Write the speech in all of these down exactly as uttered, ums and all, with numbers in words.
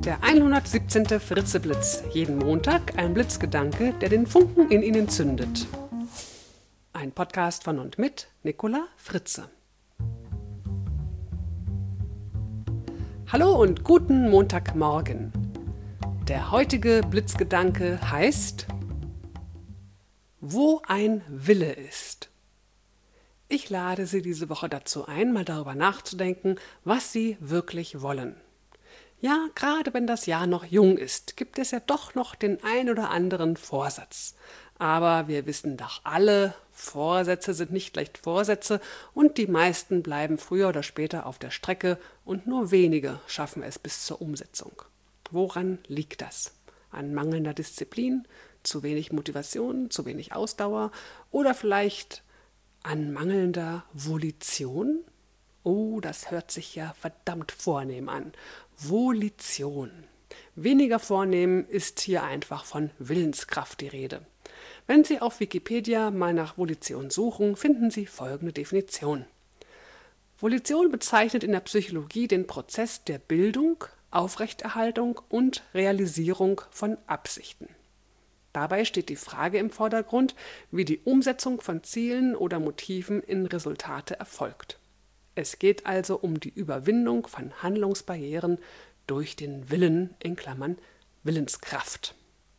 Der hundertsiebzehnte Fritzeblitz. Jeden Montag ein Blitzgedanke, der den Funken in Ihnen zündet. Ein Podcast von und mit Nicola Fritze. Hallo und guten Montagmorgen. Der heutige Blitzgedanke heißt: Wo ein Wille ist. Ich lade Sie diese Woche dazu ein, mal darüber nachzudenken, was Sie wirklich wollen. Ja, gerade wenn das Jahr noch jung ist, gibt es ja doch noch den ein oder anderen Vorsatz. Aber wir wissen doch alle, Vorsätze sind nicht leicht Vorsätze und die meisten bleiben früher oder später auf der Strecke und nur wenige schaffen es bis zur Umsetzung. Woran liegt das? An mangelnder Disziplin, zu wenig Motivation, zu wenig Ausdauer oder vielleicht an mangelnder Volition? Oh, das hört sich ja verdammt vornehm an. Volition. Weniger vornehm ist hier einfach von Willenskraft die Rede. Wenn Sie auf Wikipedia mal nach Volition suchen, finden Sie folgende Definition. Volition bezeichnet in der Psychologie den Prozess der Bildung, Aufrechterhaltung und Realisierung von Absichten. Dabei steht die Frage im Vordergrund, wie die Umsetzung von Zielen oder Motiven in Resultate erfolgt. Es geht also um die Überwindung von Handlungsbarrieren durch den Willen, in Klammern Willenskraft.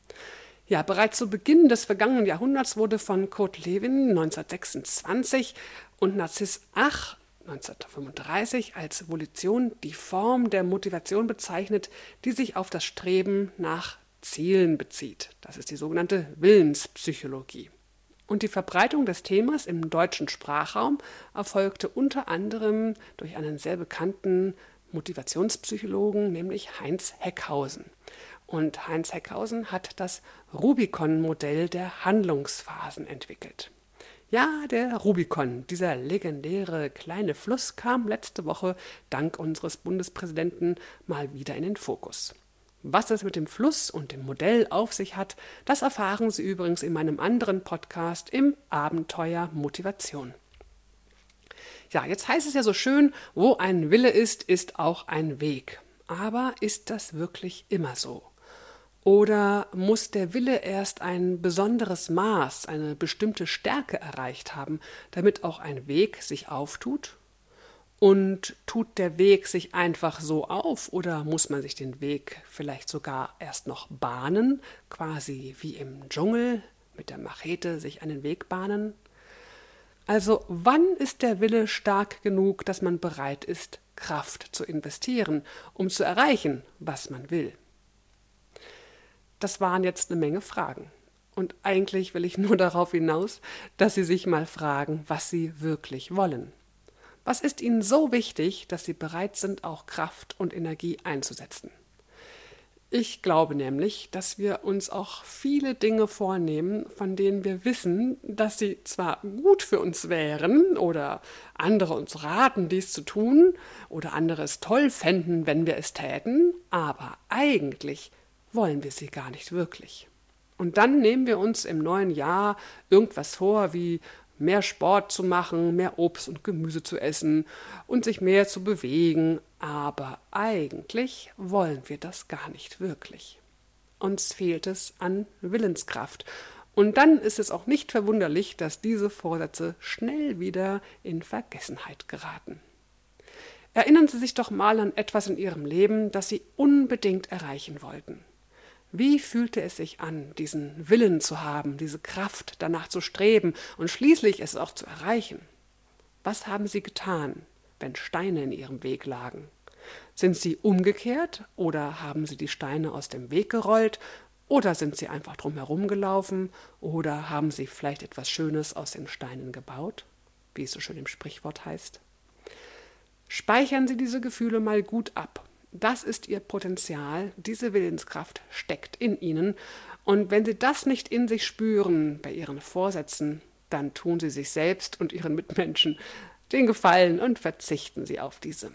Ja, bereits zu Beginn des vergangenen Jahrhunderts wurde von Kurt Lewin neunzehnhundertsechsundzwanzig und Narziss Ach neunzehnhundertfünfunddreißig als Volition die Form der Motivation bezeichnet, die sich auf das Streben nach Zielen bezieht. Das ist die sogenannte Willenspsychologie. Und die Verbreitung des Themas im deutschen Sprachraum erfolgte unter anderem durch einen sehr bekannten Motivationspsychologen, nämlich Heinz Heckhausen. Und Heinz Heckhausen hat das Rubicon-Modell der Handlungsphasen entwickelt. Ja, der Rubicon, dieser legendäre kleine Fluss, kam letzte Woche dank unseres Bundespräsidenten mal wieder in den Fokus. Was es mit dem Fluss und dem Modell auf sich hat, das erfahren Sie übrigens in meinem anderen Podcast im Abenteuer Motivation. Ja, jetzt heißt es ja so schön, wo ein Wille ist, ist auch ein Weg. Aber ist das wirklich immer so? Oder muss der Wille erst ein besonderes Maß, eine bestimmte Stärke erreicht haben, damit auch ein Weg sich auftut? Und tut der Weg sich einfach so auf oder muss man sich den Weg vielleicht sogar erst noch bahnen, quasi wie im Dschungel mit der Machete sich einen Weg bahnen? Also wann ist der Wille stark genug, dass man bereit ist, Kraft zu investieren, um zu erreichen, was man will? Das waren jetzt eine Menge Fragen. Und eigentlich will ich nur darauf hinaus, dass Sie sich mal fragen, was Sie wirklich wollen. Was ist Ihnen so wichtig, dass Sie bereit sind, auch Kraft und Energie einzusetzen? Ich glaube nämlich, dass wir uns auch viele Dinge vornehmen, von denen wir wissen, dass sie zwar gut für uns wären oder andere uns raten, dies zu tun oder andere es toll fänden, wenn wir es täten, aber eigentlich wollen wir sie gar nicht wirklich. Und dann nehmen wir uns im neuen Jahr irgendwas vor, wie mehr Sport zu machen, mehr Obst und Gemüse zu essen und sich mehr zu bewegen, aber eigentlich wollen wir das gar nicht wirklich. Uns fehlt es an Willenskraft. Und dann ist es auch nicht verwunderlich, dass diese Vorsätze schnell wieder in Vergessenheit geraten. Erinnern Sie sich doch mal an etwas in Ihrem Leben, das Sie unbedingt erreichen wollten. Wie fühlte es sich an, diesen Willen zu haben, diese Kraft danach zu streben und schließlich es auch zu erreichen? Was haben Sie getan, wenn Steine in Ihrem Weg lagen? Sind Sie umgekehrt oder haben Sie die Steine aus dem Weg gerollt oder sind Sie einfach drumherum gelaufen oder haben Sie vielleicht etwas Schönes aus den Steinen gebaut, wie es so schön im Sprichwort heißt? Speichern Sie diese Gefühle mal gut ab. Das ist Ihr Potenzial, diese Willenskraft steckt in Ihnen. Und wenn Sie das nicht in sich spüren bei Ihren Vorsätzen, dann tun Sie sich selbst und Ihren Mitmenschen den Gefallen und verzichten Sie auf diese.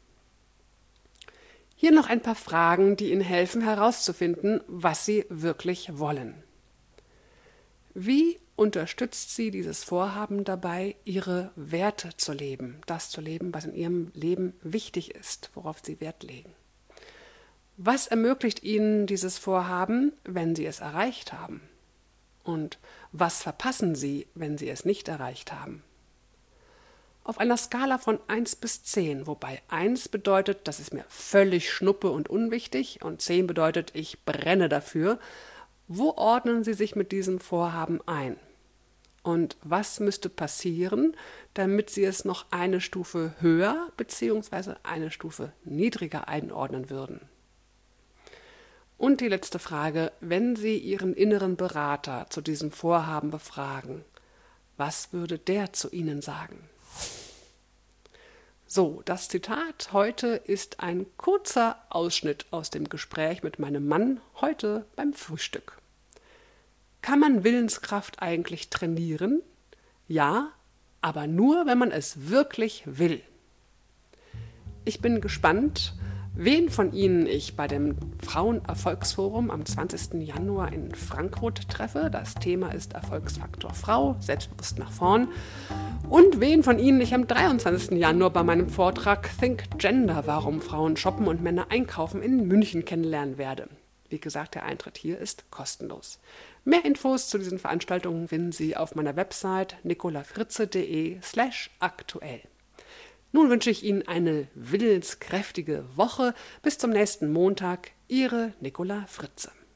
Hier noch ein paar Fragen, die Ihnen helfen herauszufinden, was Sie wirklich wollen. Wie unterstützt Sie dieses Vorhaben dabei, Ihre Werte zu leben, das zu leben, was in Ihrem Leben wichtig ist, worauf Sie Wert legen? Was ermöglicht Ihnen dieses Vorhaben, wenn Sie es erreicht haben? Und was verpassen Sie, wenn Sie es nicht erreicht haben? Auf einer Skala von eins bis zehn, wobei eins bedeutet, das ist mir völlig schnuppe und unwichtig und zehn bedeutet, ich brenne dafür, wo ordnen Sie sich mit diesem Vorhaben ein? Und was müsste passieren, damit Sie es noch eine Stufe höher bzw. eine Stufe niedriger einordnen würden? Und die letzte Frage, wenn Sie Ihren inneren Berater zu diesem Vorhaben befragen, was würde der zu Ihnen sagen? So, das Zitat heute ist ein kurzer Ausschnitt aus dem Gespräch mit meinem Mann heute beim Frühstück. Kann man Willenskraft eigentlich trainieren? Ja, aber nur, wenn man es wirklich will. Ich bin gespannt, wen von Ihnen ich bei dem Frauenerfolgsforum am zwanzigsten Januar in Frankfurt treffe. Das Thema ist Erfolgsfaktor Frau, selbstbewusst nach vorn. Und wen von Ihnen ich am dreiundzwanzigsten Januar bei meinem Vortrag Think Gender, warum Frauen shoppen und Männer einkaufen, in München kennenlernen werde. Wie gesagt, der Eintritt hier ist kostenlos. Mehr Infos zu diesen Veranstaltungen finden Sie auf meiner Website nicolafritze.de slash aktuell. Nun wünsche ich Ihnen eine willenskräftige Woche. Bis zum nächsten Montag. Ihre Nicola Fritze.